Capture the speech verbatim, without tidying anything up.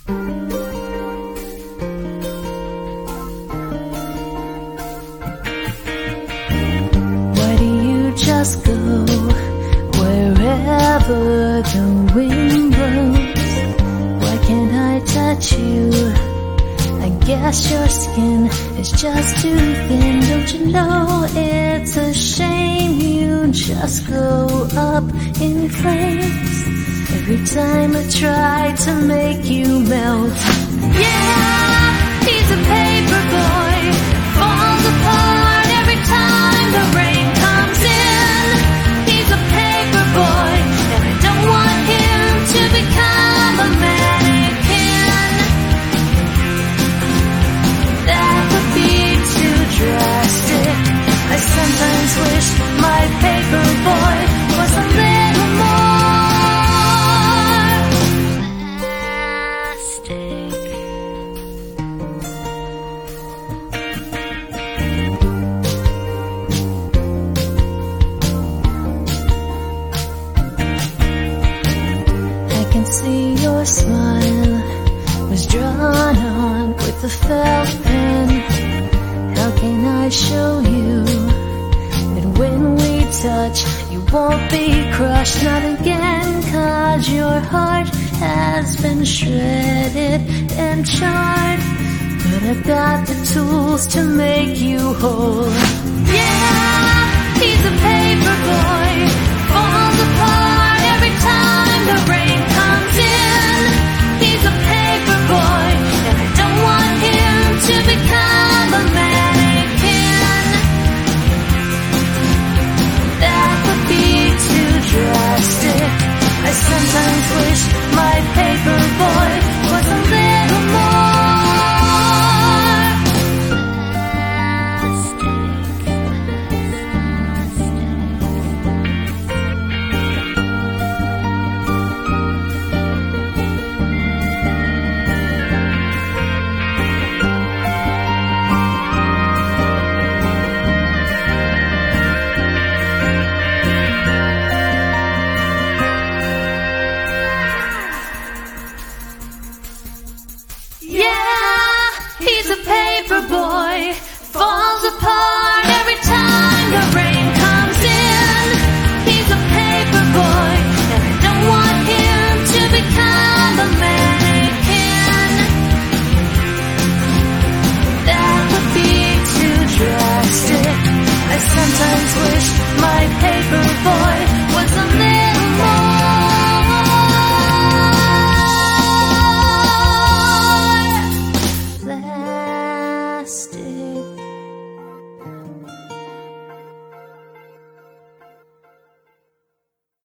Why do you just go wherever the wind blows? Why can't I touch you? I guess your skin is just too thin. Don't you know it's a shame you just go up in flames every time I try to make you melt? Yeah, he's a paper boy, falls apart every time the rain comes in. He's a paper boy, and I don't want him to become a mannequin. That would be too drastic. I sometimes wish my paper boy was a little more plastic. I can see your smile was drawn on with a felt pen. How can I show you that when we touch you won't be crushed? Not again, 'cause your heart has been shredded and charred. But I've got the tools to make you whole. Yeah, he's a paper boy, falls apart every time the rain comes in. He's a paper boy, and I don't want him to become a mannequin. That would be too drastic. I sometimes wish my paper boy was a little more He's a paper boy, falls apart every time the rain comes in. He's a paper boy, and I don't want him to become a mannequin. That would be too drastic. I sometimes wish my paper boy was a little more plastic.